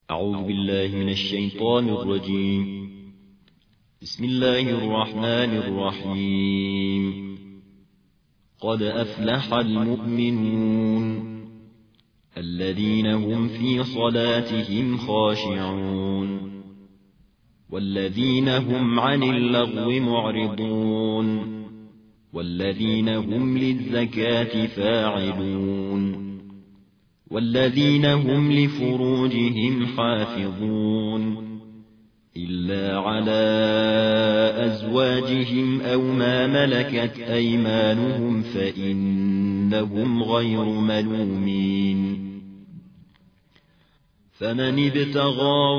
أعوذ بالله من الشيطان الرجيم. بسم الله الرحمن الرحيم. قد أفلح المؤمنون الذين هم في صلاتهم خاشعون والذين هم عن اللغو معرضون والذين هم للزكاة فاعلون والذين هم لفروجهم حافظون إلا على أزواجهم أو ما ملكت أيمانهم فإنهم غير ملومين. فمن ابتغى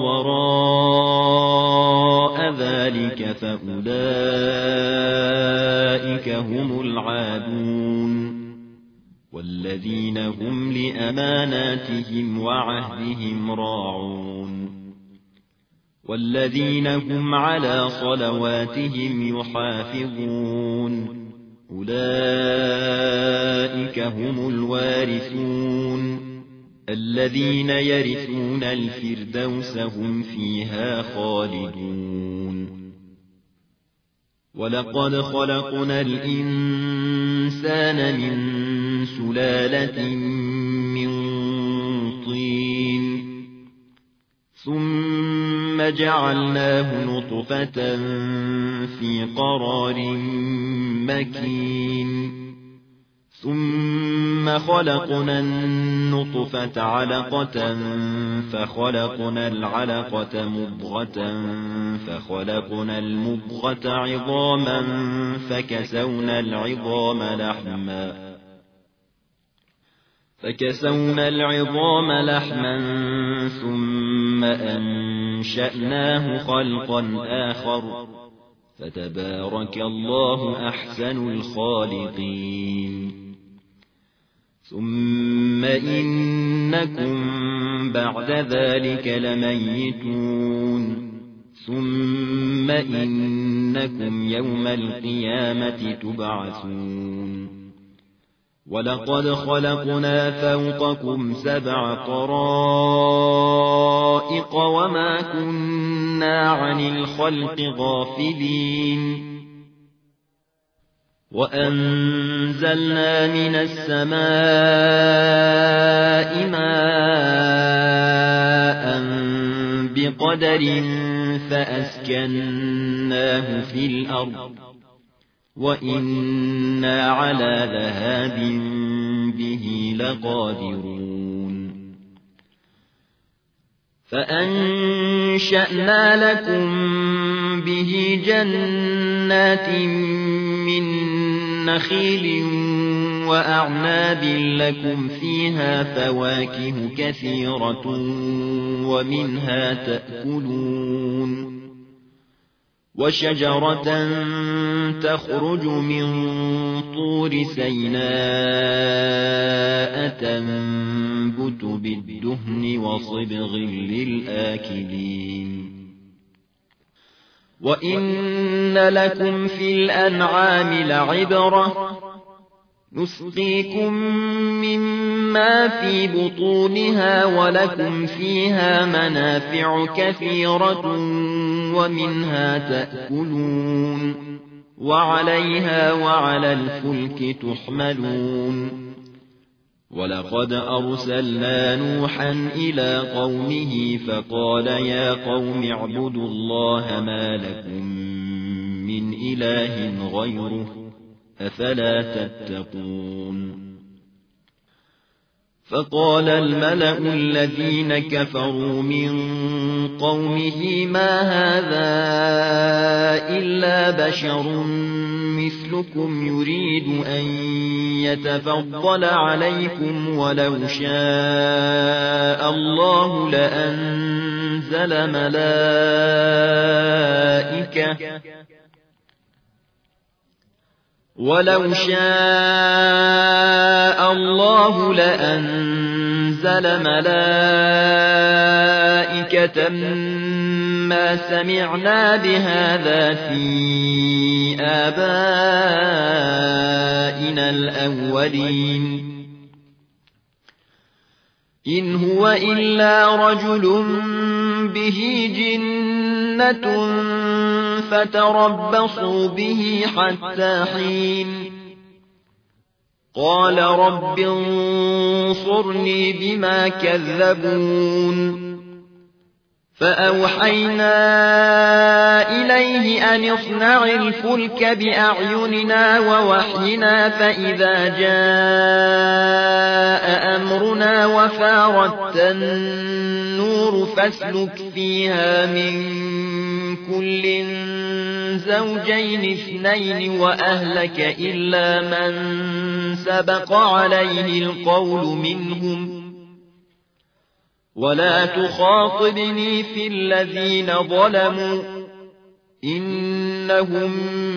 وراء ذلك فأولئك هم العادون والذين هم لأماناتهم وعهدهم راعون والذين هم على صلواتهم يحافظون أولئك هم الوارثون الذين يرثون الفردوس هم فيها خالدون. ولقد خلقنا الإنسان من سلالة من طين ثم جعلناه نطفة في قرار مكين ثم خلقنا النطفة علقة فخلقنا العلقة مضغة فخلقنا المضغة عظاما فكسونا العظام لحما ثم أنشأناه خلقا آخر فتبارك الله أحسن الخالقين. ثم إنكم بعد ذلك لميتون ثم إنكم يوم القيامة تبعثون. ولقد خلقنا فوقكم 7 طرائق وما كنا عن الخلق غافلين. وأنزلنا من السماء ماء بقدر فأسكناه في الأرض وإنا على ذهاب به لقادرون. فأنشأنا لكم به جنات من نخيل وأعناب لكم فيها فواكه كثيرة ومنها تأكلون. وشجرة تخرج من طور سيناء تنبت بالدهن وصبغ للآكلين. وإن لكم في الأنعام لعبرة نسقيكم مما في بطونها ولكم فيها منافع كثيرة ومنها تأكلون وعليها وعلى الفلك تحملون. ولقد أرسلنا نوحا إلى قومه فقال يا قوم اعبدوا الله ما لكم من إله غيره أفلا تتقون. فقال الملأ الذين كفروا من قومه ما هذا إلا بشر مثلكم يريد أن يتفضل عليكم ولو شاء الله لأنزل ملائكة ما سمعنا بهذا في آبائنا الأولين. إن هو إلا رجل به جنة فتربصوا به حتى حين قال رب انصرني بما كذبون فأوحينا إليه أن اصنع الفلك بأعيننا ووحينا فإذا جاء أمرنا وفاردت النور فاسلك فيها من كل زوجين اثنين وأهلك إلا من سبق عليه القول منهم ولا تخاطبني في الذين ظلموا إنهم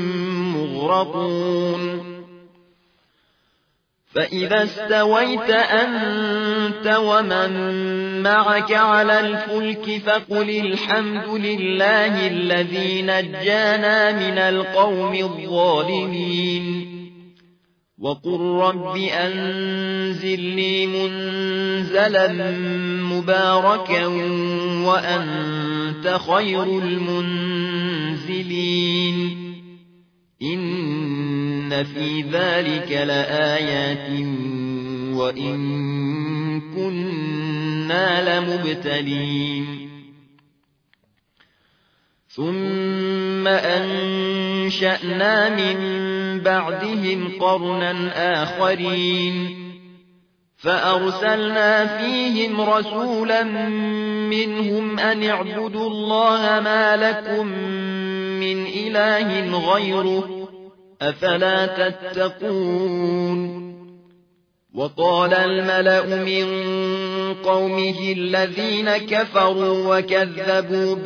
مغرقون فإذا استويت أنت ومن معك على الفلك فقل الحمد لله الذي نجانا من القوم الظالمين وقل رب أنزلني منزلا مباركا وأنت خير المنزلين إن في ذلك لآيات وإن كنا لمبتلين ثم أنشأنا من بعدهم قرنا آخرين فأرسلنا فيهم رسولا منهم أن اعبدوا الله ما لكم من إله غيره أفلا تتقون وقال الملأ من قومه الذين كفروا وكذبوا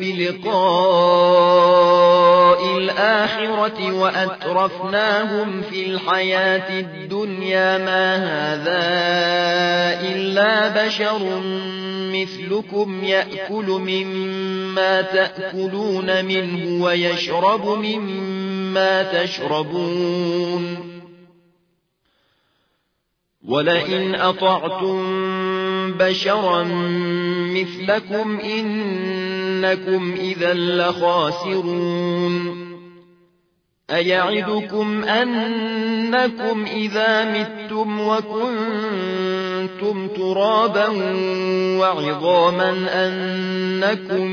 بلقاء الآخرة وأترفناهم في الحياة الدنيا ما هذا إلا بشر مثلكم يأكل مما تأكلون منه ويشرب مما تشربون ولئن أطعتم بشرا مثلكم إنكم إذا لخاسرون أيعدكم أنكم إذا متم وكنتم ترابا وعظاما أنكم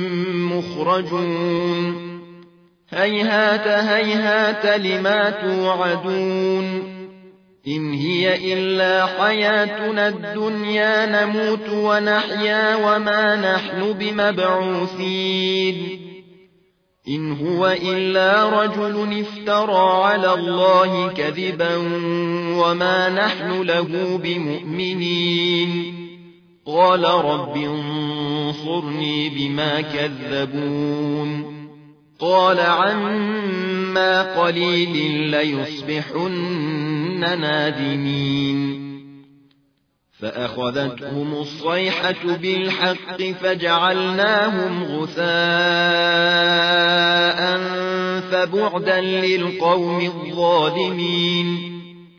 مخرجون هيهات هيهات لما توعدون إن هي إلا حياتنا الدنيا نموت ونحيا وما نحن بمبعوثين إن هو إلا رجل افترى على الله كذبا وما نحن له بمؤمنين قال رب انصرني بما كذبون قال عما قليل ليصبحن نادمين فأخذتهم الصيحة بالحق فجعلناهم غثاء فبعدا للقوم الظالمين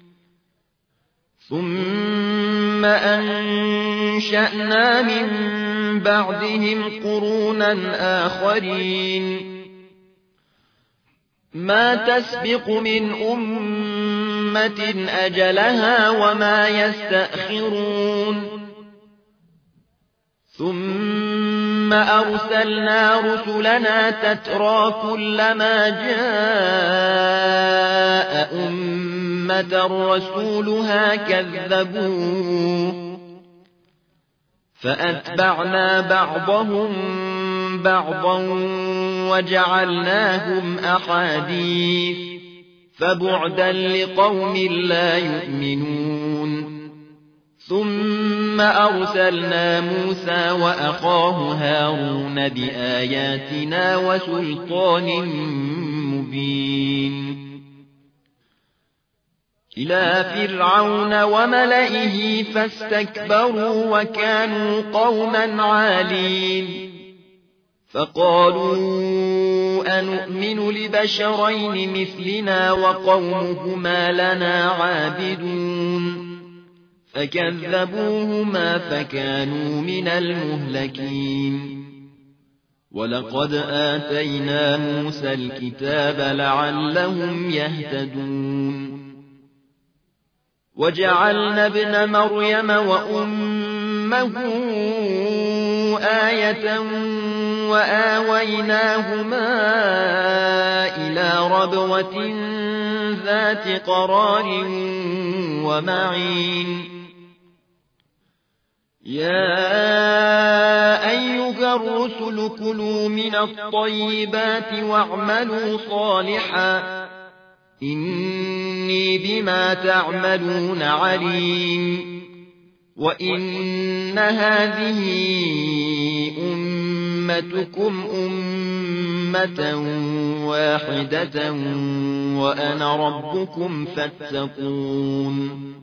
ثم أنشأنا من بعدهم قرونا آخرين ما تسبق من أمة أجلها وما يستأخرون ثم أرسلنا رسلنا تترى كلما جاء أمة رسولها كذبوه فأتبعنا بعضهم بعضا وجعلناهم أحاديث فبعدا لقوم لا يؤمنون ثم أرسلنا موسى وأخاه هارون بآياتنا وسلطان مبين إلى فرعون وملئه فاستكبروا وكانوا قوما عالين فقالوا أنؤمن لبشرين مثلنا وقومهما لنا عابدون فكذبوهما فكانوا من المهلكين ولقد آتينا موسى الكتاب لعلهم يهتدون وجعلنا ابن مريم وأمه آية وآويناهما إلى ربوة ذات قرار ومعين يا أيها الرسل كلوا من الطيبات واعملوا صالحا إني بما تعملون عليم وإن هذه أمتكم أمة واحدة وأنا ربكم فاتقون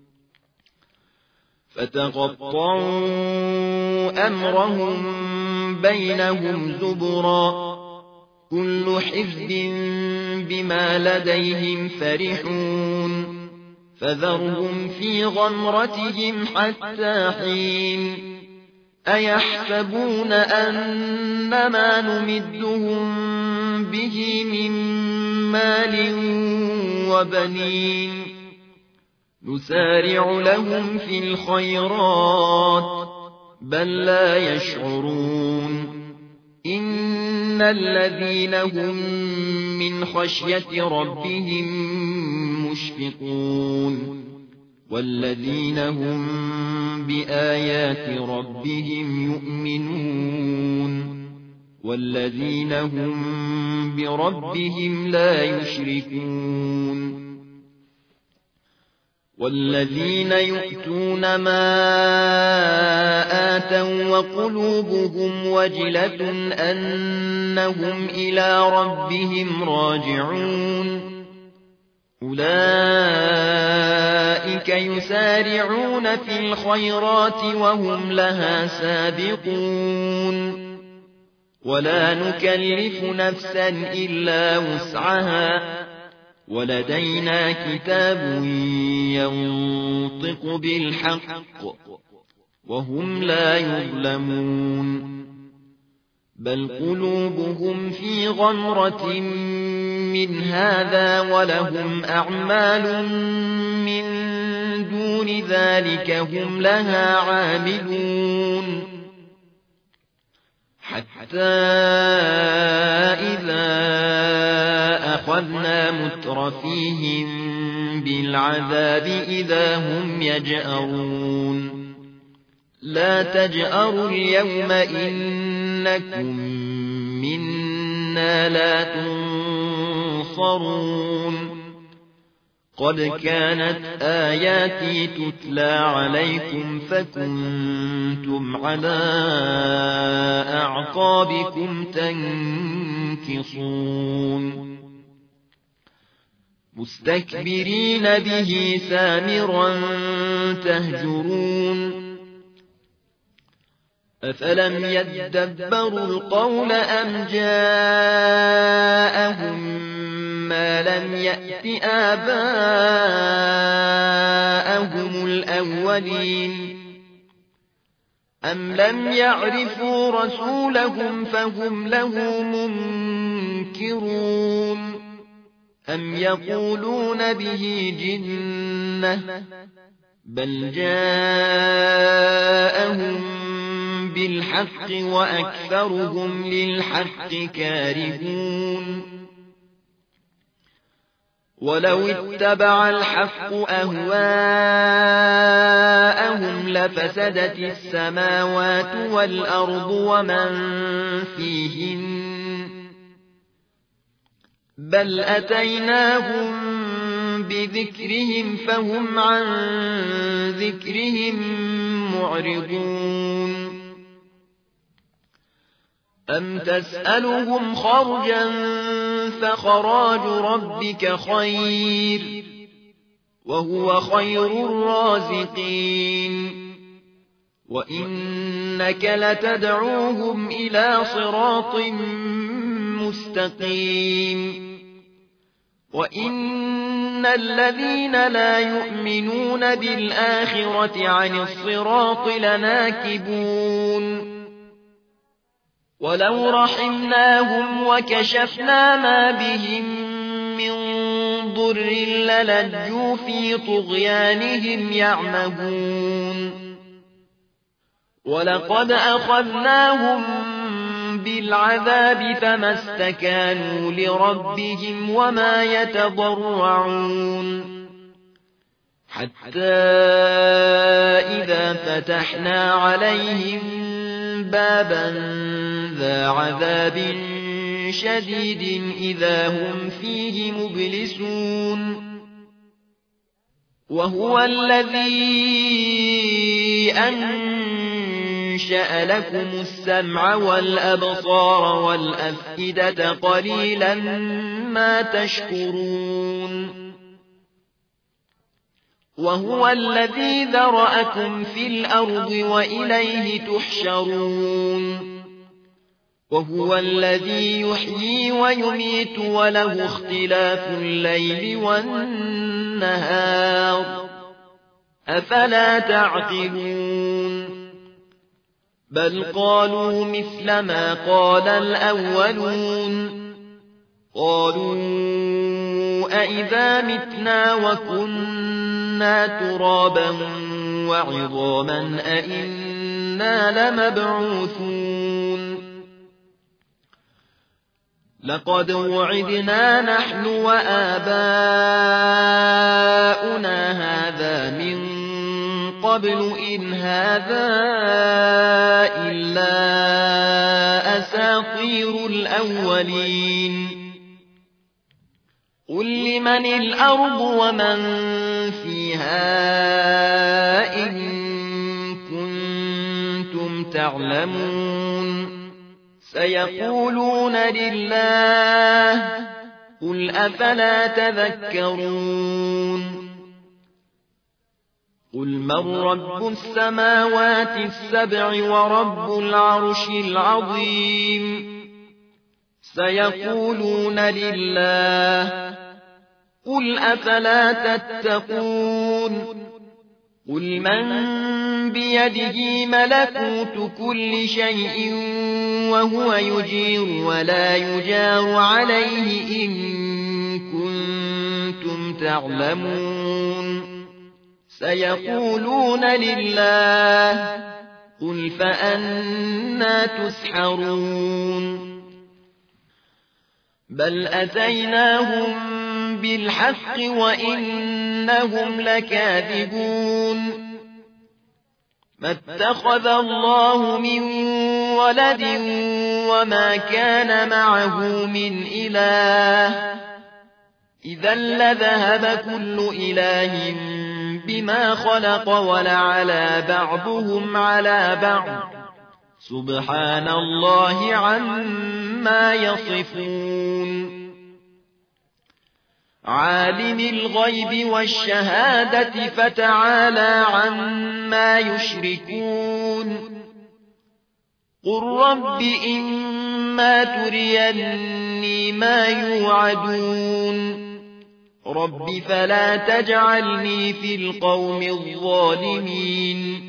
فتقطعوا أمرهم بينهم زبرا كل حزب بما لديهم فرحون فذرهم في غمرتهم حتى حين أيحسبون أنما نمدهم به من مال وبنين نسارع لهم في الخيرات بل لا يشعرون إن الذين هم من خشية ربهم مشفقون والذين هم بآيات ربهم يؤمنون والذين هم بربهم لا يشركون والذين يؤتون ما آتوا وقلوبهم وجلة أنهم إلى ربهم راجعون أولئك يسارعون في الخيرات وهم لها سابقون ولا نكلف نفسا إلا وسعها ولدينا كتاب ينطق بالحق وهم لا يظلمون بل قلوبهم في غمرة من هذا ولهم أعمال من دون ذلك هم لها عاملون حتى إذا أخذنا مترفيهم بالعذاب إذا هم يجأرون لا تجأروا اليوم إنكم منا لا تنصرون قد كانت آياتي تتلى عليكم فكنتم على أعقابكم تنكصون مستكبرين به سامرا تهجرون أفلم يدبروا القول أم جاءهم ما لم يأت آباءهم الأولين أم لم يعرفوا رسولهم فهم له منكرون أم يقولون به جنة بل جاءهم بالحق وأكثرهم للحق كارهون ولو اتبع الحق أهواءهم لفسدت السماوات والأرض ومن فيهن بل أتيناهم بذكرهم فهم عن ذكرهم معرضون أم تسألهم خرجا فخراج ربك خير وهو خير الرازقين وإنك لتدعوهم إلى صراط مستقيم وإن الذين لا يؤمنون بالآخرة عن الصراط لناكبون ولو رحمناهم وكشفنا ما بهم من ضر للجوا في طغيانهم يعمهون ولقد أخذناهم بالعذاب فما استكانوا لربهم وما يتضرعون حتى إذا فتحنا عليهم بابا ذا عذاب شديد إذا هم فيه مبلسون وهو الذي أنشأ لكم السمع والأبصار والأفئدة قليلا ما تشكرون وهو الذي ذرأكم في الأرض وإليه تحشرون وهو الذي يحيي ويميت وله اختلاف الليل والنهار أفلا تعقلون بل قالوا مثل ما قال الأولون قالوا أئذا متنا وكنا ترابا وعظاما أئنا لمبعوثون لقد وعدنا نحن وآباؤنا هذا من قبل إن هذا إلا أساطير الأولين قل لمن الأرض ومن فيها إن كنتم تعلمون سيقولون لله قل أفلا تذكرون قل من رب السماوات السبع ورب العرش العظيم سيقولون لله قل أفلا تتقون قل من بيده ملكوت كل شيء وهو يجير ولا يجار عليه إن كنتم تعلمون سيقولون لله قل فأنى تسحرون بل أتيناهم بالحق وإنهم لكاذبون ما اتخذ الله من ولد وما كان معه من إله إذا لذهب كل إله بما خلق ولعلى بعضهم على بعض سبحان الله عما يصفون عالم الغيب والشهادة فتعالى عما يشركون قل رب إما تريني ما يوعدون رب فلا تجعلني في القوم الظالمين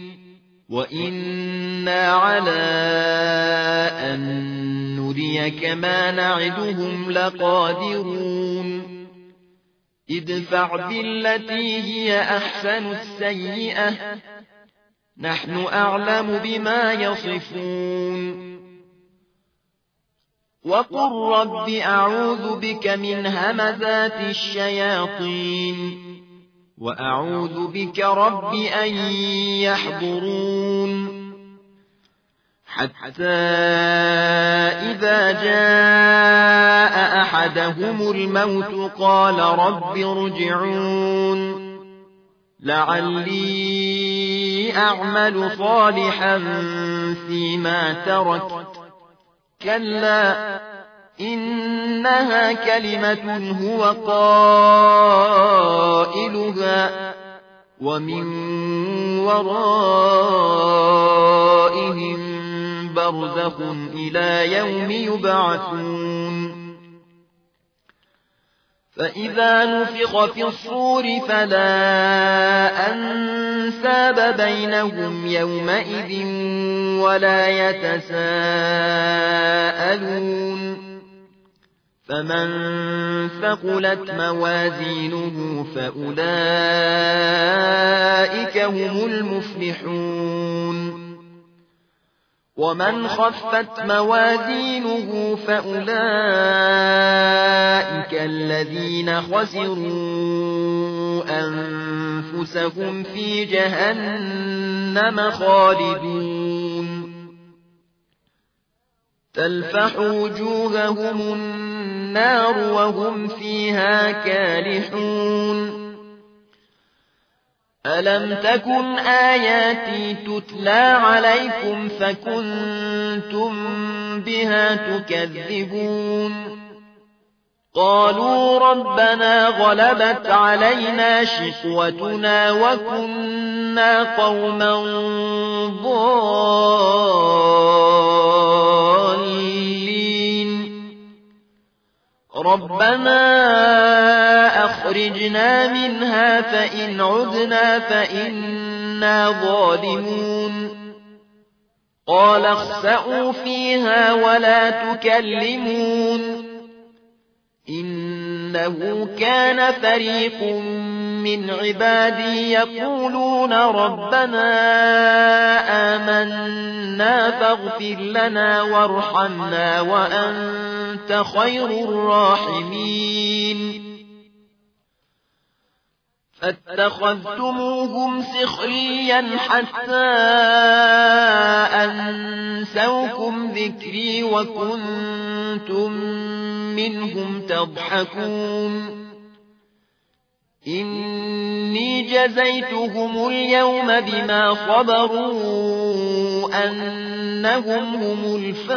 وإنا على أن نريك ما نعدهم لقادرون ادفع بالتي هي أحسن السيئة نحن أعلم بما يصفون وقل رب أعوذ بك من همزات الشياطين وأعوذ بك رب أن يحضرون حتى إذا جاء أحدهم الموت قال رب ارجعون لعلي أعمل صالحا فيما تركت كلا إنها كلمة هو قائلها ومن ورائهم برزخ إلى يوم يبعثون فإذا نفخ في الصور فلا أنساب بينهم يومئذ ولا يتساءلون فمن ثقلت موازينه فأولئك هم المفلحون ومن خفت موازينه فأولئك الذين خسروا أنفسهم في جهنم خالدون تلفح وجوههم النار وهم فيها كالحون ألم تكن آياتي تتلى عليكم فكنتم بها تكذبون قالوا ربنا غلبت علينا شقوتنا وكنا قوما ضالين ربنا أخرجنا منها فإن عدنا فإنا ظالمون قال اخسئوا فيها ولا تكلمون إنه كان فريق من عبادي يقولون ربنا آمنا فاغفر لنا وارحمنا وأنت خير الراحمين فاتخذتموهم سخريا حتى أنسوكم ذكري وكنتم منهم تضحكون إني جزيتهم اليوم بما صبروا أنهم هم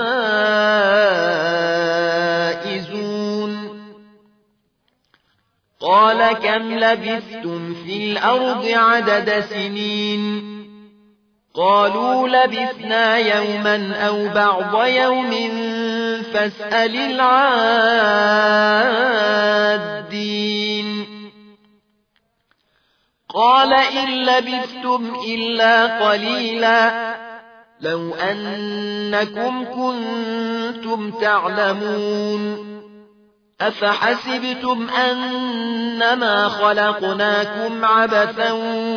الفائزون قال كم لبثتم في الأرض عدد سنين قالوا لبثنا يوما أو بعض يوم فاسأل العادين قال إن لبثتم إلا قليلا لو أنكم كنتم تعلمون أفحسبتم أنما خلقناكم عبثا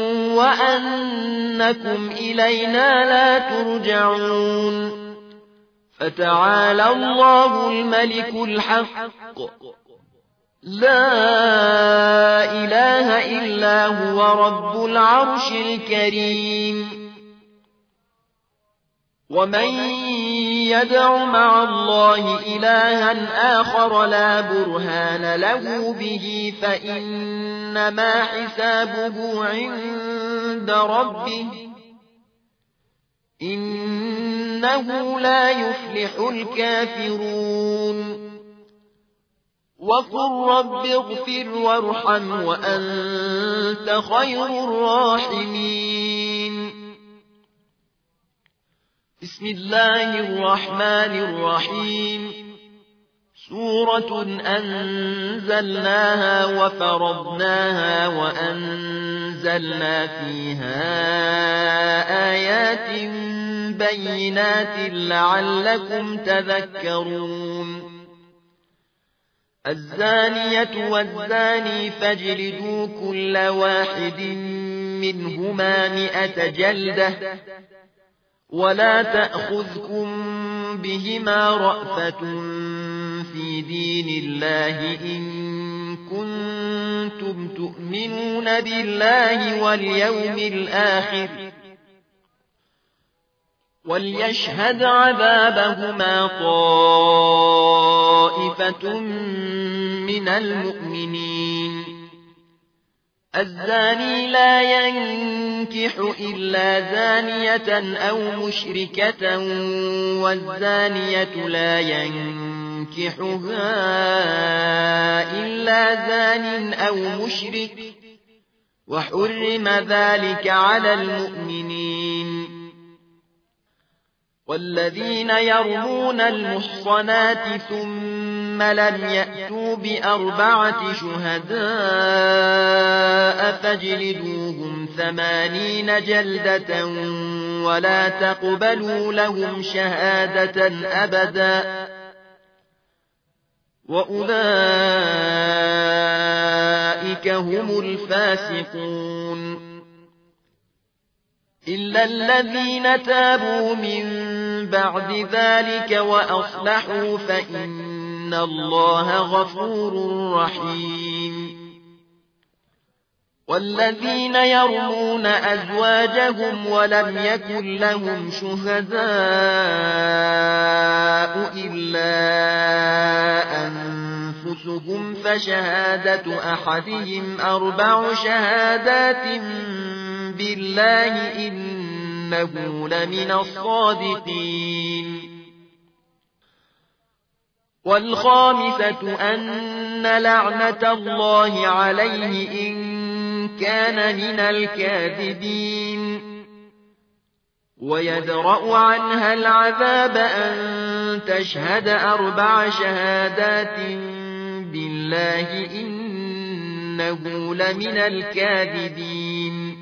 وأنكم إلينا لا ترجعون فتعالى الله الملك الحق لا إله إلا هو رب العرش الكريم ومن يدع مع الله إلها آخر لا برهان له به فإنما حسابه عند ربه إنه لا يفلح الكافرون وقل رب اغفر وارحم وأنت خير الراحمين بسم الله الرحمن الرحيم سورة أنزلناها وفرضناها وأنزلنا فيها آيات بينات لعلكم تذكرون الزانية والزاني فاجلدوا كل واحد منهما 100 جلدة ولا تأخذكم بهما رأفة في دين الله إن كنتم تؤمنون بالله واليوم الآخر وليشهد عذابهما طائفة من المؤمنين الزاني لا ينكح إلا زانية أو مشركة والزانية لا ينكحها إلا زان أو مشرك وحرم ذلك على المؤمنين والذين يرمون المحصنات ثم ثم لم يأتوا ب4 شهداء فاجلدوهم 80 جلدة ولا تقبلوا لهم شهادة أبدا وأولئك هم الفاسقون إلا الذين تابوا من بعد ذلك وأصلحوا فإن الله غفور رحيم والذين يرمون أزواجهم ولم يكن لهم شهداء إلا أنفسهم فشهادة أحدهم 4 شهادات بالله إنه لمن الصادقين والخامسة أن لعنة الله عليه إن كان من الكاذبين ويدرأ عنها العذاب أن تشهد 4 شهادات بالله إنه لمن الكاذبين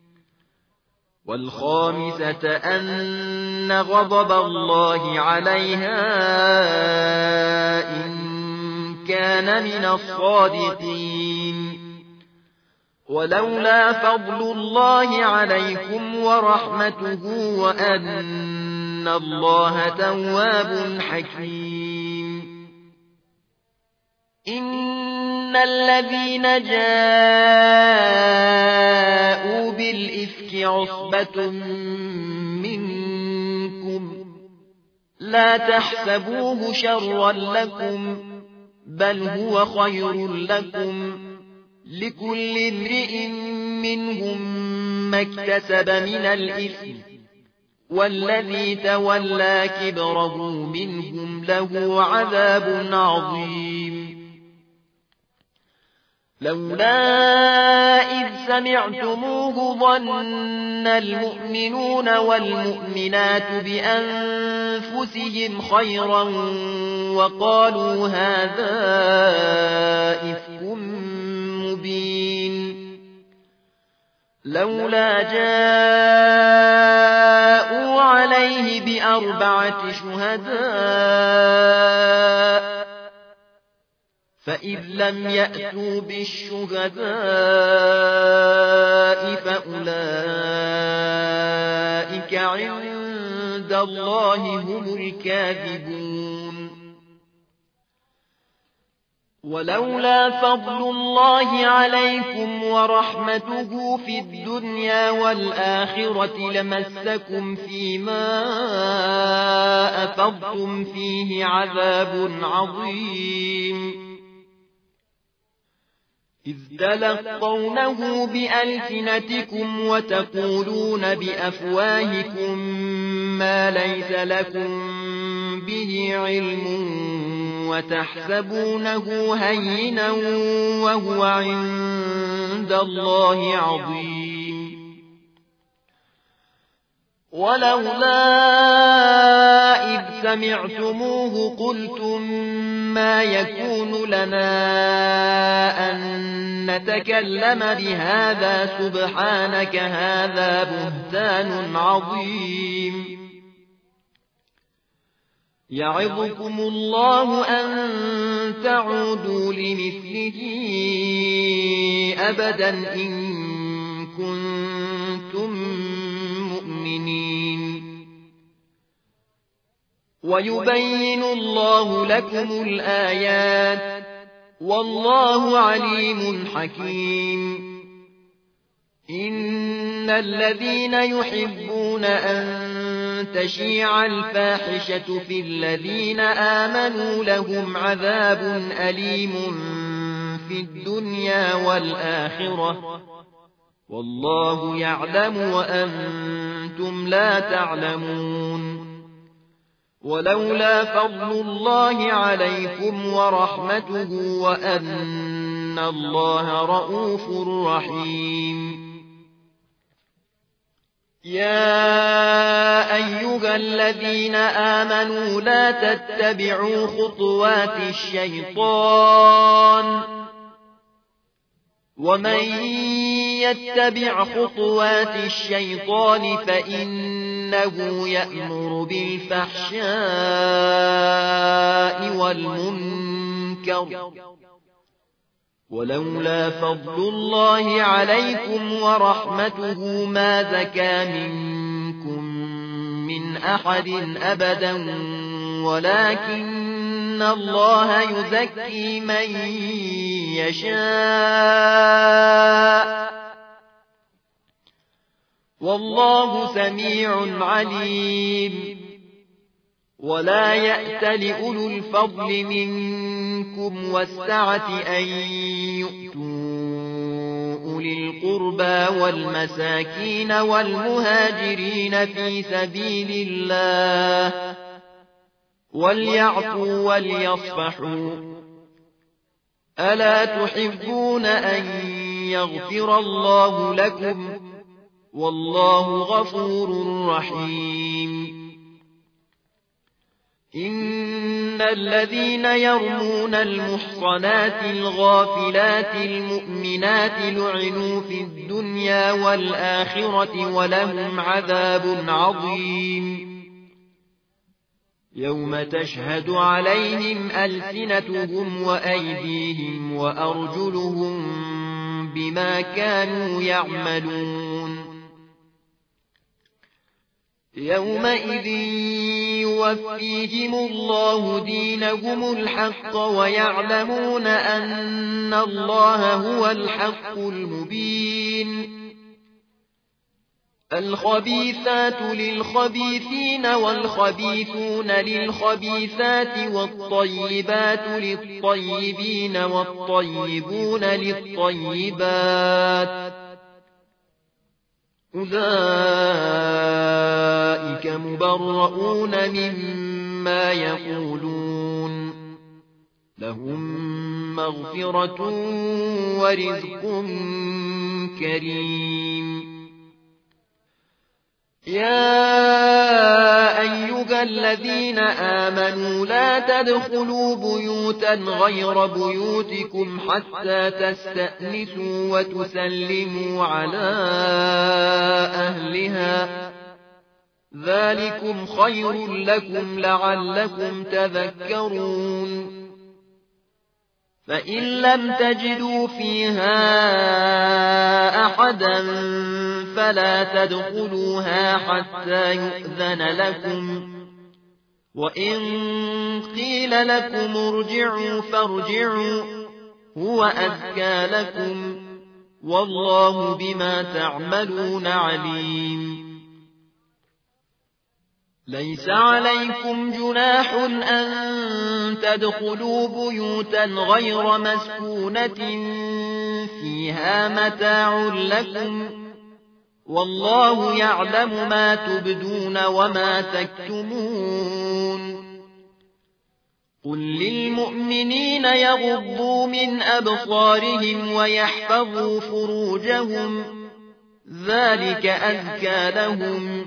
والخامسة أن غضب الله عليها إن كان من الصادقين ولولا فضل الله عليكم ورحمته وأن الله تواب حكيم إن الذين جاءوا بالإفك عصبة منكم لا تحسبوه شرا لكم بل هو خير لكم لكل امرئ منهم ما اكتسب من الإثم والذي تولى كبره منهم له عذاب عظيم لولا إذ سمعتموه ظن المؤمنون والمؤمنات بأنفسهم خيرا وقالوا هذا إفك مبين لولا جاءوا عليه ب4 شهداء فإذ لم يأتوا بالشهداء فأولئك عند الله هم الكاذبون ولولا فضل الله عليكم ورحمته في الدنيا والآخرة لمسكم فيما أفضتم فيه عذاب عظيم إذ تلقونه بألسنتكم وتقولون بأفواهكم ما ليس لكم به علم وتحسبونه هينا وهو عند الله عظيم ولولا إذ سمعتموه قلتم ما يكون لنا أن نتكلم بهذا سبحانك هذا بهتان عظيم يعظكم الله أن تعودوا لمثله أبدا إن كنتم مؤمنين ويبين الله لكم الآيات والله عليم حكيم إن الذين يحبون أن تشيع الفاحشة في الذين آمنوا لهم عذاب أليم في الدنيا والآخرة والله يعلم وأنتم لا تعلمون ولولا فضل الله عليكم ورحمته وأن الله رؤوف رحيم يا أيها الذين آمنوا لا تتبعوا خطوات الشيطان ومن يتبع خطوات الشيطان فإنه يأمر بالفحشاء والمنكر ولولا فضل الله عليكم ورحمته ما زكى منكم من أحد أبدا ولكن الله يزكي من يشاء والله سميع عليم ولا يأتل أولو الفضل منكم والسعة أن يؤتوا أولي القربى والمساكين والمهاجرين في سبيل الله وليعفوا وليصفحوا ألا تحبون أن يغفر الله لكم والله غفور رحيم إن الذين يرمون المحصنات الغافلات المؤمنات لعنوا في الدنيا والآخرة ولهم عذاب عظيم يوم تشهد عليهم ألسنتهم وأيديهم وأرجلهم بما كانوا يعملون يومئذ يوفيهم الله دينهم الحق ويعلمون أن الله هو الحق المبين الخبيثات للخبيثين والخبيثون للخبيثات والطيبات للطيبين والطيبون للطيبات أولئك مبرؤون مما يقولون لهم مغفرة ورزق كريم يا أيها الذين آمنوا لا تدخلوا بيوتا غير بيوتكم حتى تستأنسوا وتسلموا على أهلها ذلكم خير لكم لعلكم تذكرون فإن لم تجدوا فيها أحدا فلا تدخلوها حتى يؤذن لكم وإن قيل لكم ارجعوا فارجعوا هو أزكى لكم والله بما تعملون عليم ليس عليكم جناح أن تدخلوا بيوتا غير مسكونة فيها متاع لكم والله يعلم ما تبدون وما تكتمون قل للمؤمنين يغضوا من أبصارهم ويحفظوا فروجهم ذلك أزكى لهم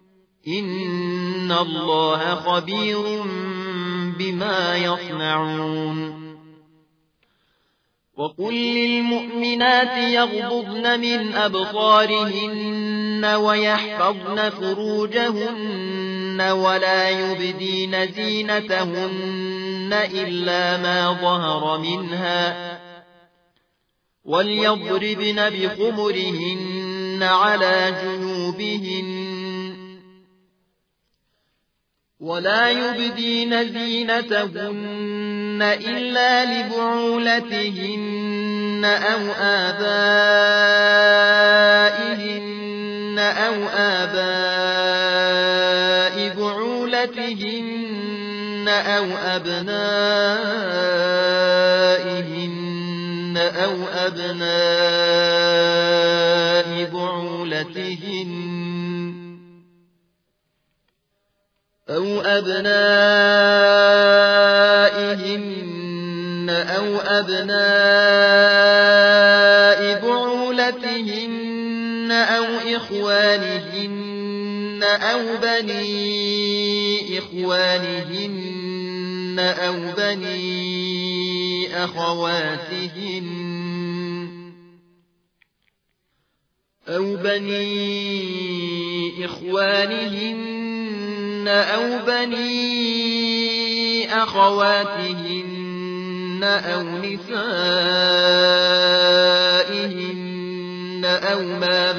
إن الله خبير بما يصنعون وقل للمؤمنات يغضضن من أبصارهن ويحفظن فروجهن ولا يبدين زينتهن إلا ما ظهر منها وليضربن بخمرهن على جنوبهن ولا يبدين زينتهن إلا لبعولتهن أو آباء بعولتهن أو أبنائهن أو أبناء بعولتهن أو أبناء بعولتهن أو إخوانهن أو بني إخوانهن أو بني أخواتهن أو نسائهن أو ما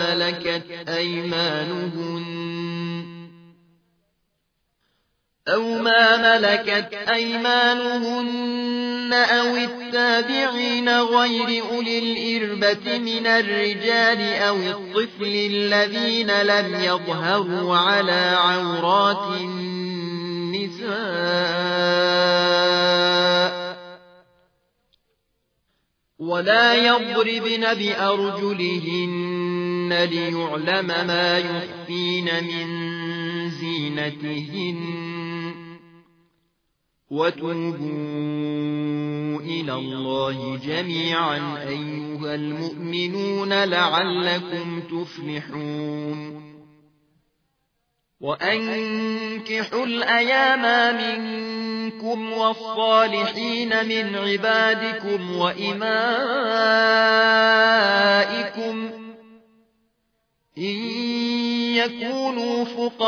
ملكت أيمانهن أو التابعين غير أولي الإربة من الرجال أو الطفل الذين لم يظهروا على عورات النساء ولا يضربن بأرجلهن ليعلم ما يخفين من زينتهن وتوبوا إلى الله جميعا أيها المؤمنون لعلكم تفلحون وأنكحوا الأيام منكم والصالحين من عبادكم وإمائكم إن يكونوا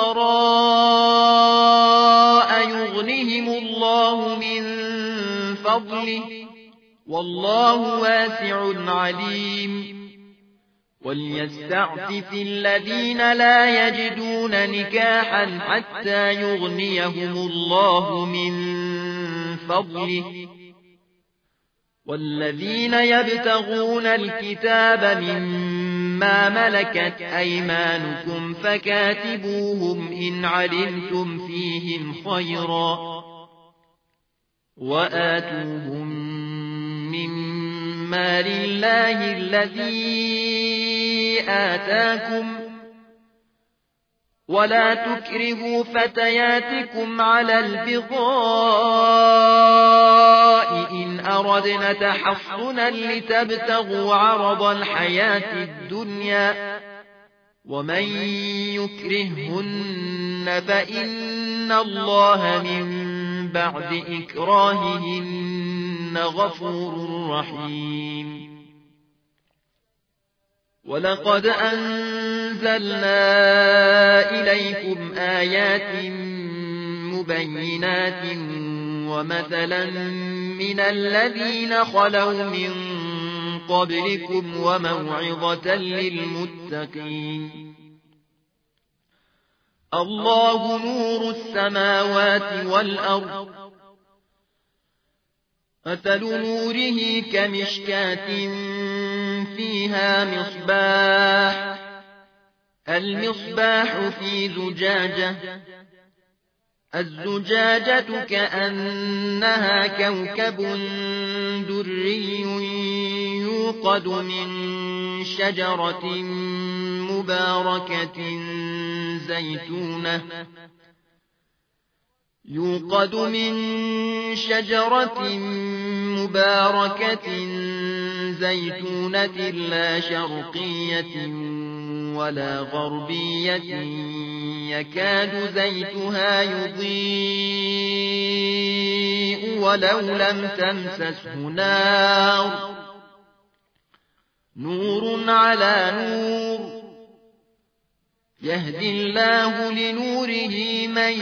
فقراء يغنهم الله من فضله والله واسع عليم وليستعفف الذين لا يجدون نكاحا حتى يغنيهم الله من فضله والذين يبتغون الكتاب مما ملكت أيمانكم فكاتبوهم إن علمتم فيهم خيرا وآتوهم مما لله الذي آتاكم ولا تكرهوا فتياتكم على البغاء إن أردنا تحصنا لتبتغوا عرض الحياة الدنيا ومن يكرههن فإن الله من بعد إكراههن غفور رحيم ولقد أنزلنا إليكم آيات مبينات ومثلا من الذين خلوا من قبلكم وموعظة للمتقين الله نور السماوات والأرض مثل نوره كمشكاة فيها مصباح المصباح في زجاجة الزجاجة كأنها كوكب دري يوقد من شجرة مباركة زيتونة لا شرقية ولا غربية يكاد زيتها يضيء ولو لم تمسسه نار نور على نور يهدي الله لنوره من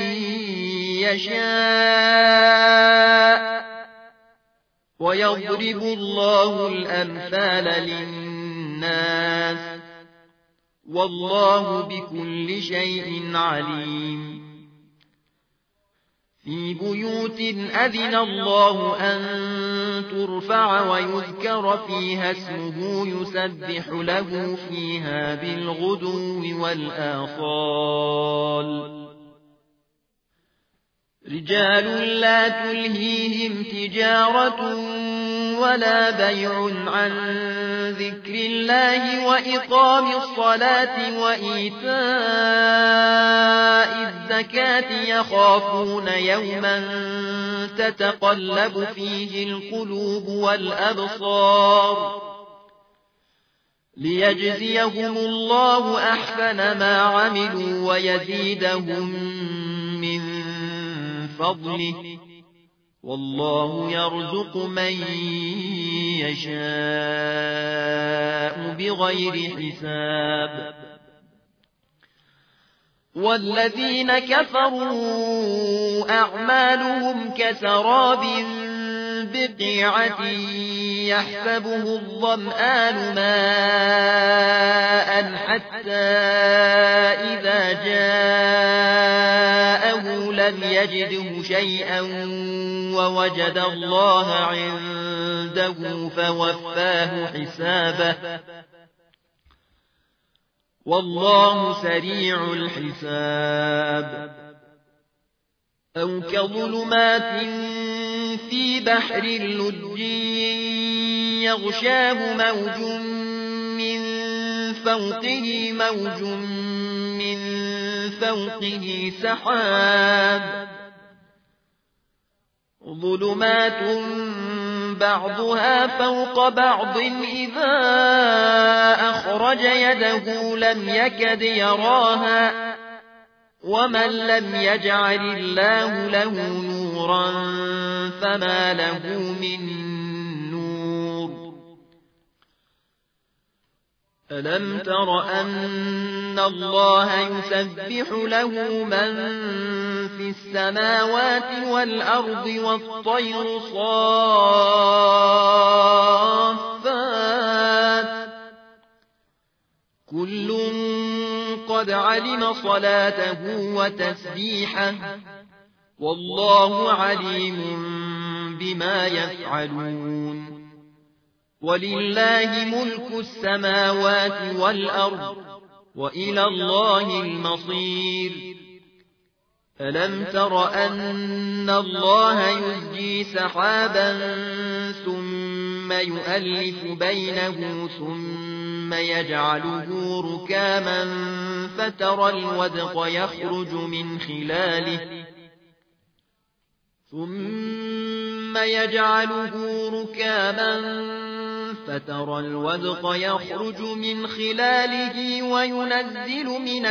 يشاء ويضرب الله الأمثال للناس والله بكل شيء عليم في بيوت أذن الله أن ترفع ويذكر فيها اسمه يسبح له فيها بالغدو والآصال رجال لا تلهيهم تجارة ولا بيع عن ذكر الله وإقام الصلاة وإيتاء الزكاة يخافون يوما تتقلب فيه القلوب والأبصار ليجزيهم الله أحسن ما عملوا ويزيدهم من فضله والله يرزق من يشاء بغير حساب والذين كفروا أعمالهم كسراب بقيعة يحسبه الظمآن ماء حتى إذا جاءه لم يجده شيئا ووجد الله عنده فوفاه حسابه والله سريع الحساب أو كظلمات في بحر لج يغشاه موج من فوقه موج من فوقه سحاب ظلمات بعضها فوق بعض إذا أخرج يده لم يكد يراها ومن لم يجعل الله له نورا فما له من نور ألم تر أن الله يسبح له من في السماوات والأرض والطير صافات كل قد علم صلاته وتسبيحه والله عليم بما يفعلون ولله ملك السماوات والأرض وإلى الله المصير ألم تر أن الله يزجي سحابا ثم يؤلف بينه ثم يجعله ركاما فترى الودق يخرج من خلاله وينزل من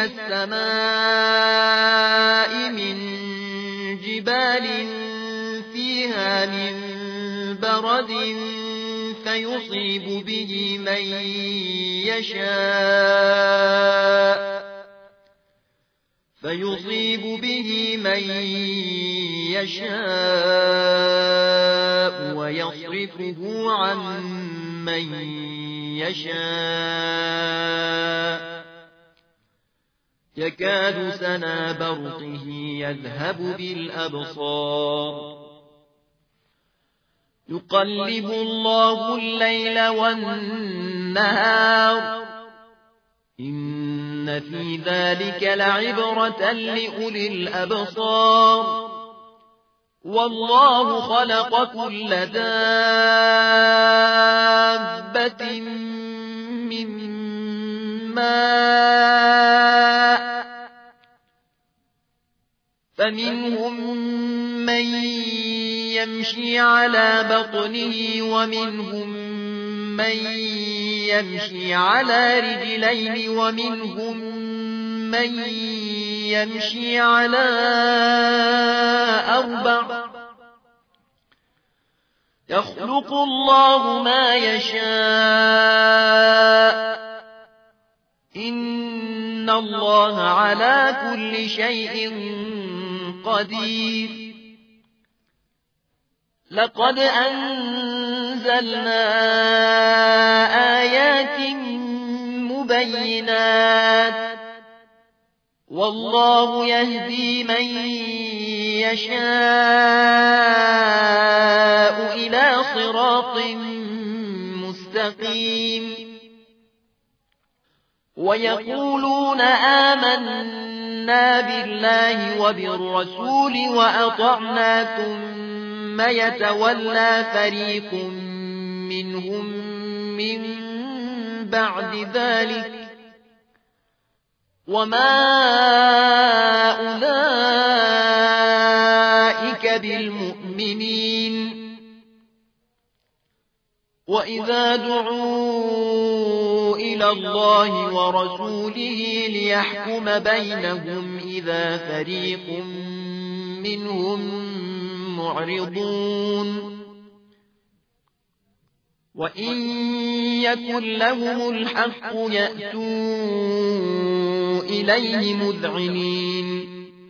السماء من جبال فيها من برد فيصيب به من يشاء ويصرفه عن من يشاء يكاد سنا برقه يذهب بالأبصار يقلب الله الليل والنهار إن في ذلك لعبرة لأولي الأبصار والله خلق كل دابة من ماء فمنهم من يمشي على بطنه ومنهم من يمشي على رجلين ومنهم من يمشي على أربع يخلق الله ما يشاء إن الله على كل شيء قدير لقد أنزلنا آيات مبينات والله يهدي من يشاء إلى صراط مستقيم ويقولون آمنا بالله وبالرسول وأطعنا ثم يتولى فريق منهم من بعد ذلك وما أولئك بالمؤمنين وإذا دعوا إلى الله ورسوله ليحكم بينهم إذا فريق منهم معرضون وإن يكن لهم الحق يأتوا إليه مذعنين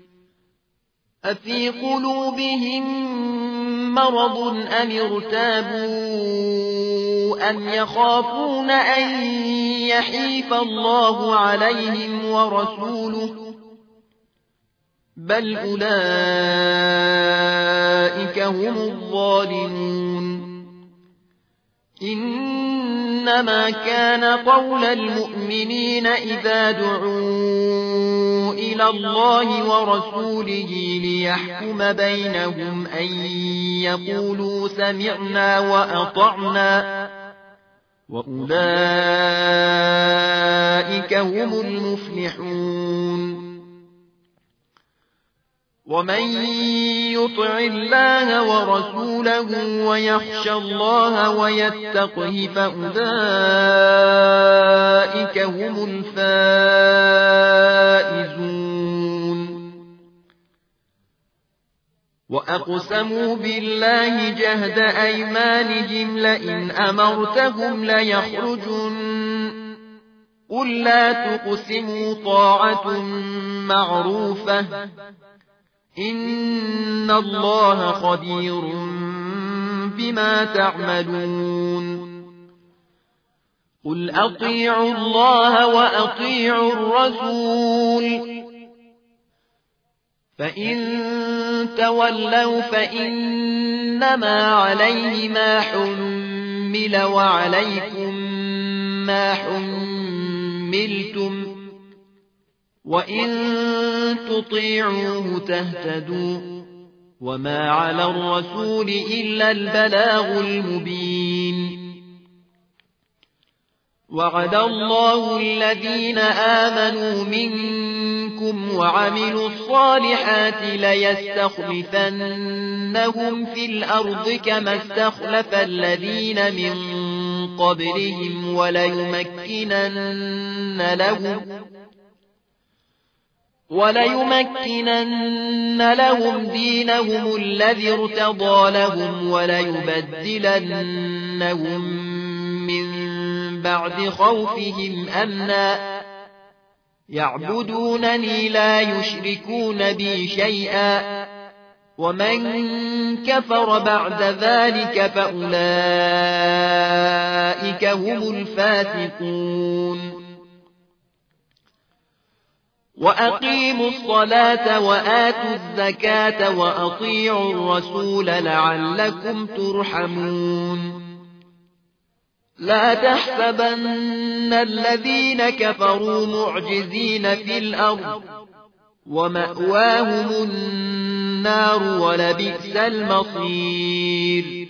أفي قلوبهم مرض أم ارتابوا أم يخافون أن يحيف الله عليهم ورسوله بل أولئك هم الظالمون إنما كان قول المؤمنين إذا دعوا إلى الله ورسوله ليحكم بينهم أن يقولوا سمعنا وأطعنا وأولئك هم المفلحون ومن يطع الله ورسوله ويخشى الله ويتقه فأولئك هم الفائزون وأقسموا بالله جهد أيمانهم لئن أمرتهم ليخرجن قل لا تقسموا طاعة معروفة إن الله خبير بما تعملون قل أطيعوا الله وأطيعوا الرسول فإن تولوا فإنما عليه ما حمل وعليكم ما حملتم وإن تطيعوه تهتدوا وما على الرسول إلا البلاغ المبين وعد الله الذين آمنوا منكم وعملوا الصالحات ليستخلفنهم في الأرض كما استخلف الذين من قبلهم وليمكنن لهم دينهم الذي ارتضى لهم وليبدلنهم من بعد خوفهم أمنا يعبدونني لا يشركون بي شيئا ومن كفر بعد ذلك فأولئك هم الفاسقون وأقيموا الصلاة وآتوا الزكاة وأطيعوا الرسول لعلكم ترحمون لا تحسبن الذين كفروا معجزين في الأرض ومأواهم النار ولبئس المصير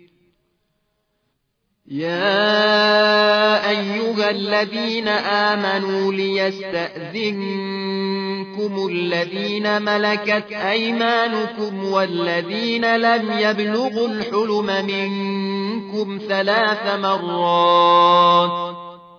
يا أيها الذين آمنوا ليستأذنكم الذين ملكت أيمانكم والذين لم يبلغوا الحلم منكم 3 مرات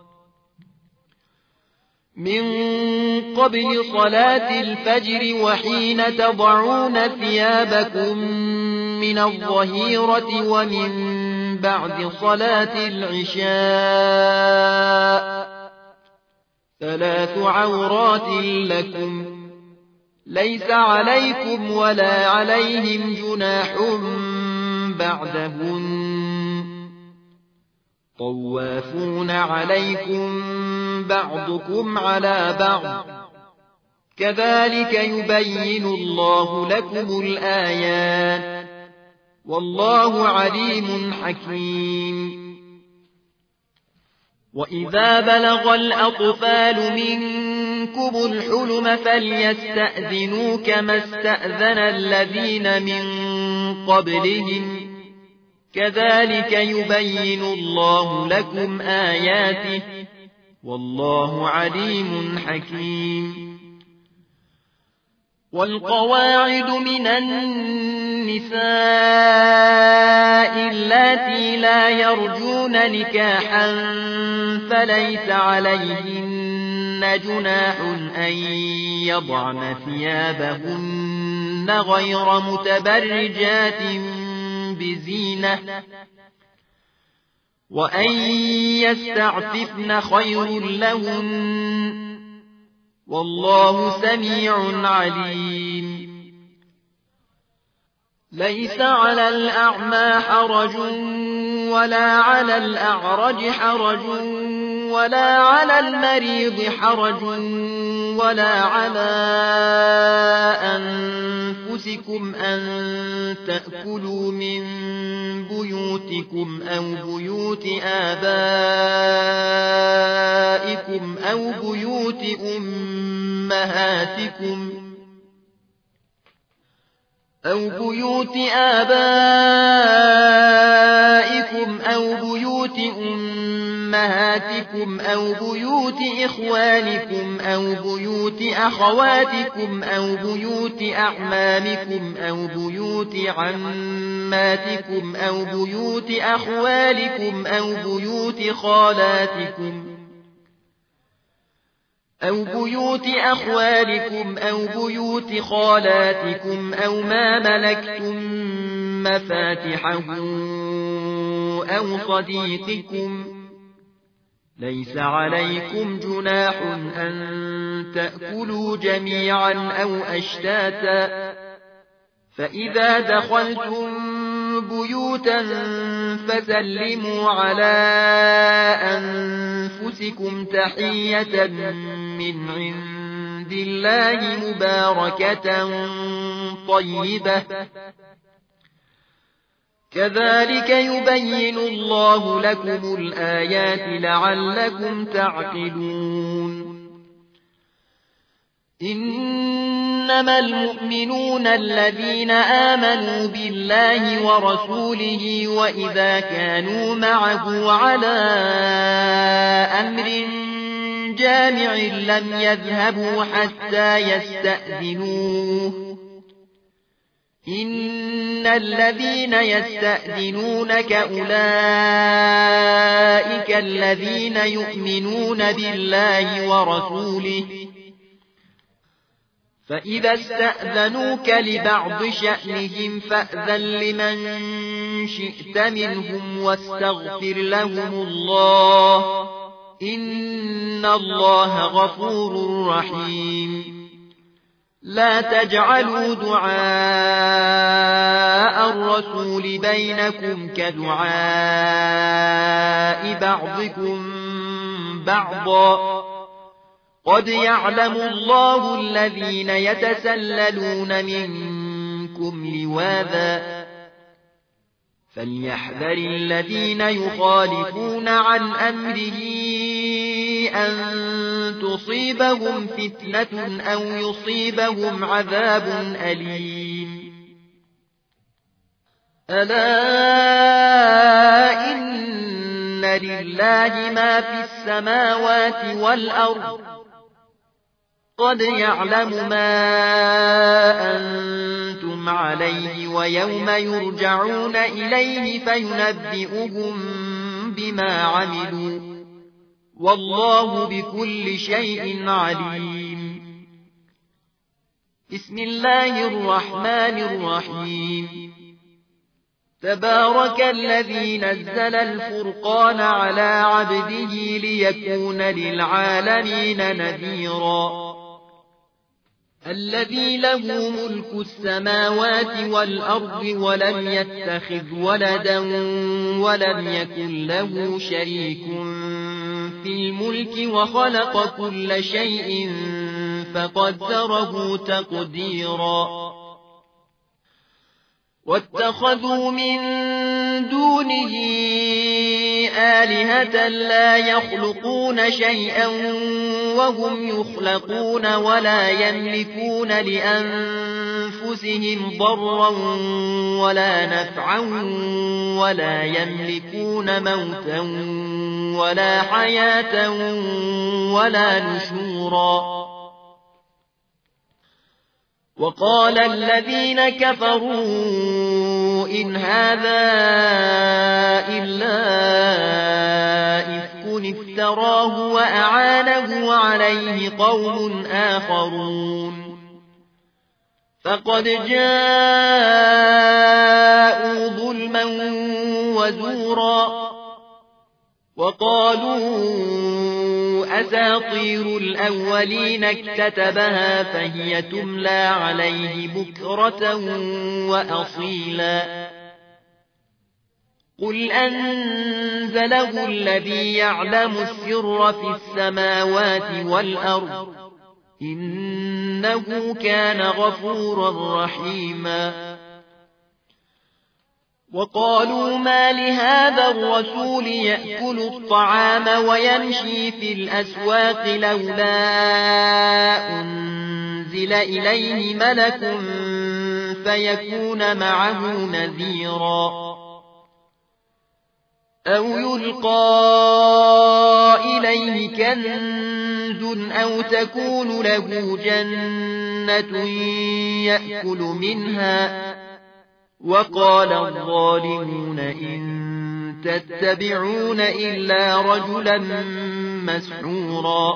من قبل صلاة الفجر وحين تضعون ثيابكم من الظهيرة ومن بعد صلاة العشاء 3 عورات لكم ليس عليكم ولا عليهم جناح بعدهن طوافون عليكم بعضكم على بعض كذلك يبين الله لكم الآيات والله عليم حكيم وإذا بلغ الأطفال منكم الحلم فليستأذنوا كما استأذن الذين من قبلهم كذلك يبين الله لكم آياته والله عليم حكيم والقواعد من النساء اللاتي لا يرجون نكاحا فليس عليهن جناح أن يضعن ثيابهن غير متبرجات بزينة وأن يستعففن خير لهن والله سميع عليم ليس على الأعمى حرج ولا على الأعرج حرج ولا على المريض حرج ولا على أنفسكم أن تأكلوا من بيوتكم أو بيوت آبائكم أو بيوت أمهاتكم أو بيوت آبائكم أو بيوت أمهاتكم أو بيوت إخوانكم أو بيوت أخواتكم أو بيوت أعمامكم أو بيوت عماتكم أو بيوت أخوالكم أو بيوت خالاتكم أو بيوت أخوالكم أو بيوت خالاتكم أو ما ملكتم مفاتحه أو صديقكم ليس عليكم جناح أن تأكلوا جميعا أو أشتاتا فإذا دخلتم بيوتا فسلموا على أنفسكم تحية من عند الله مباركة طيبة كذلك يبين الله لكم الآيات لعلكم تعقلون إنما المؤمنون الذين آمنوا بالله ورسوله وإذا كانوا معه على أمر جامع لم يذهبوا حتى يستأذنوه إن الذين يستأذنونك أولئك الذين يؤمنون بالله ورسوله فإذا استأذنوك لبعض شأنهم فأذن لمن شئت منهم واستغفر لهم الله إن الله غفور رحيم لا تجعلوا دعاء الرسول بينكم كدعاء بعضكم بعضا قد يعلم الله الذين يتسللون منكم لواذا فليحذر الذين يخالفون عن أمره أن تصيبهم فتنة أو يصيبهم عذاب أليم ألا إن لله ما في السماوات والأرض قد يعلم ما أنتم عليه ويوم يرجعون إليه فينبئهم بما عملوا والله بكل شيء عليم بسم الله الرحمن الرحيم تبارك الذي نزل الفرقان على عبده ليكون للعالمين نذيرا الذي له ملك السماوات والأرض ولم يتخذ ولدا ولم يكن له شريك في الملك وخلق كل شيء فقدره تقديرا واتخذوا من دونه آلهة لا يخلقون شيئا وهم يخلقون ولا يملكون لأنفسهم ضرا ولا نفعا ولا يملكون موتا ولا حياة ولا نشورا وقال الذين كفروا إن هذا إلا إفك افتراه وأعانه عليه قوم آخرون فقد جاءوا ظلما وزورا وقالوا أساطير الأولين اكتتبها فهي تملى عليه بكرة وأصيلا قل أنزله الذي يعلم السر في السماوات والأرض إنه كان غفورا رحيما وقالوا ما لهذا الرسول يأكل الطعام ويمشي في الأسواق لولا أنزل إليه ملك فيكون معه نذيرا أو يلقى إليه كنز أو تكون له جنة يأكل منها وقال الظالمون إن تتبعون إلا رجلا مسحورا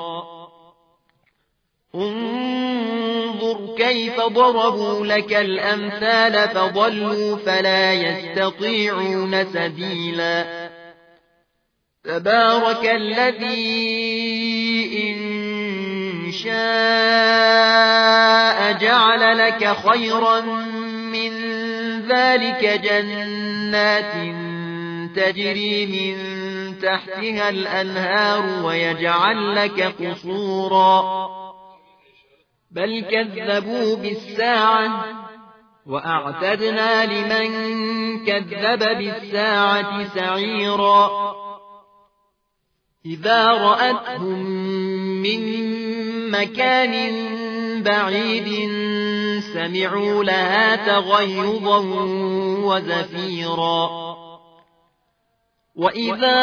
انظر كيف ضربوا لك الأمثال فضلوا فلا يستطيعون سبيلا تبارك الذي إن شاء جعل لك خيرا من ذلك جنات تجري من تحتها الأنهار ويجعل لك قصورا بل كذبوا بالساعة وأعتدنا لمن كذب بالساعة سعيرا إذا رأتهم من مكان بعيد سمعوا لها تغيظا وزفيرا وإذا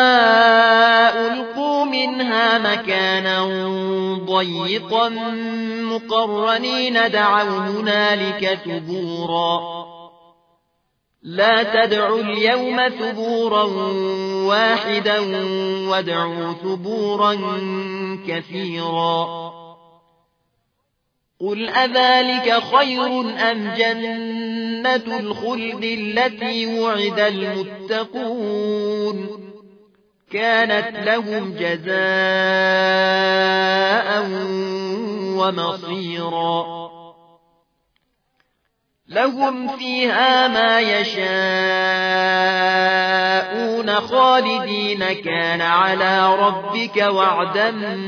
ألقوا منها مكانا ضيقا مقرنين دعوا هنالك ثبورا لا تدعوا اليوم ثبورا واحدا وادعوا ثبورا كثيرا قل أذلك خير أم جنة الخلد التي وعد المتقون كانت لهم جزاء ومصيرا لهم فيها ما يشاءون خالدين كان على ربك وعدا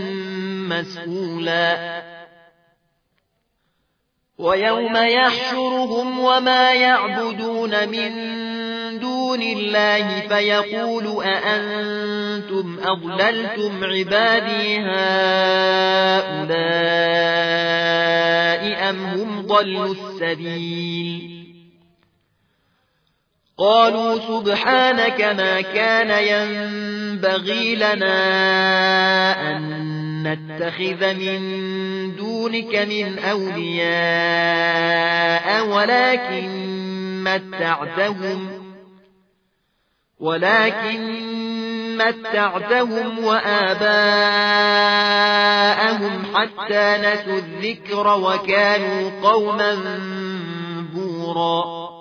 مسئولا ويوم يحشرهم وما يعبدون من دون الله فيقول أأنتم أضللتم عبادي هؤلاء أم هم ضلوا السبيل قالوا سبحانك ما كان ينبغي لنا أن نتخذ من دونك من أولياء ولكن متعتهم وآباءهم حتى نسوا الذكر وكانوا قوما بورا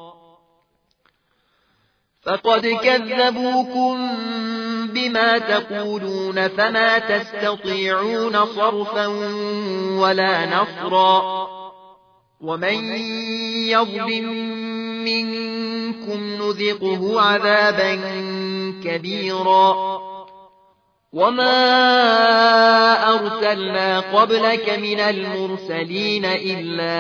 فقد كذبوكم بما تقولون فما تستطيعون صرفا ولا نصرا ومن يظلم منكم نذقه عذابا كبيرا وما أرسلنا قبلك من المرسلين إلا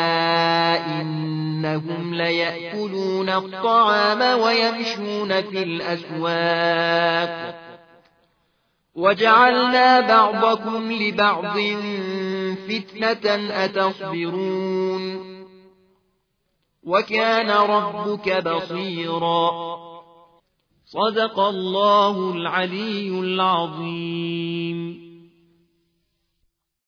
إنهم ليأكلون الطعام ويمشون في الأسواق وجعلنا بعضكم لبعض فتنة أتصبرون وكان ربك بصيرا صدق الله العلي العظيم.